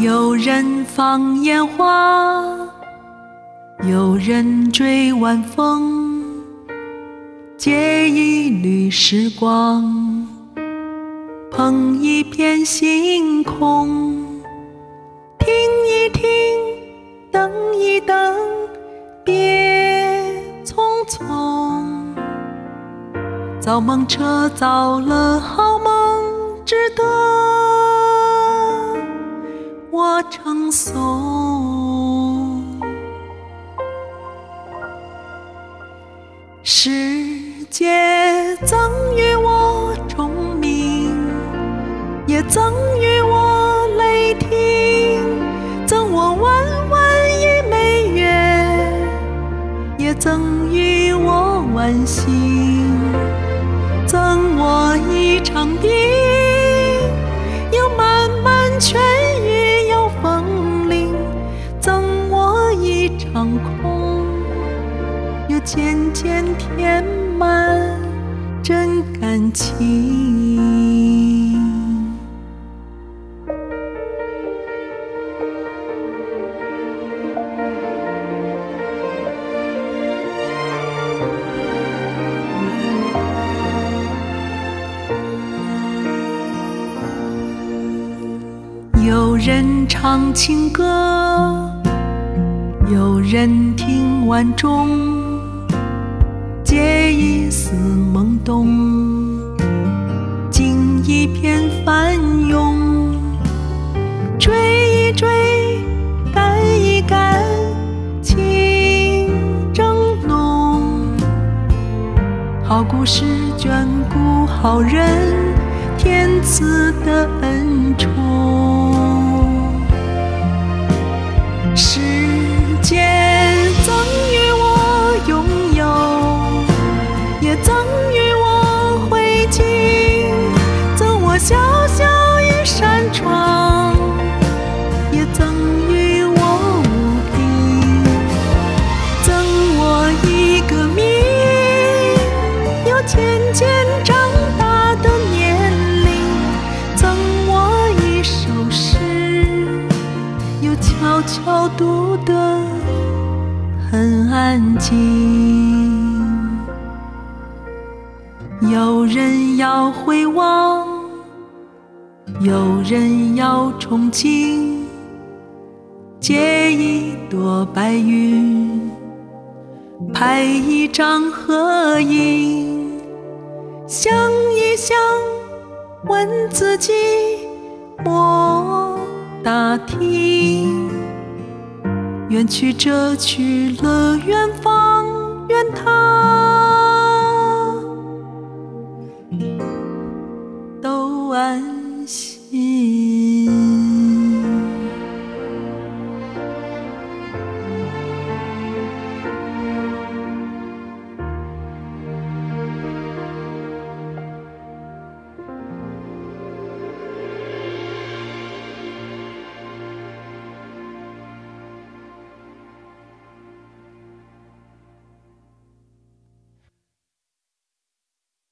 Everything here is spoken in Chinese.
有人放烟花，有人追晚风，借一缕时光，捧一片星空。听一听，等一等，别匆匆。造梦车造了好梦，值得我称颂。世界赠予我钟鸣，也赠予我雷霆，赠我万万亿美元，也赠予我晚星，赠我一场病，有漫漫痊愈，有风铃，赠我一场空，又渐渐填满真感情。有人唱情歌，有人听晚钟，借一丝懵懂，尽一片翻涌，追一追，赶一赶，情正浓。好故事眷顾好人，天赐的恩宠。世界赠予我拥有，也赠予我灰烬，赠我小小一扇窗，也赠予我无凭，赠我一个名，有渐渐长大的年龄，赠我一首诗，又悄悄读得很安静。有人要回望，有人要憧憬，借一朵白云，拍一张合影，想一想，问自己，莫打听，远去者去了远方，愿他都安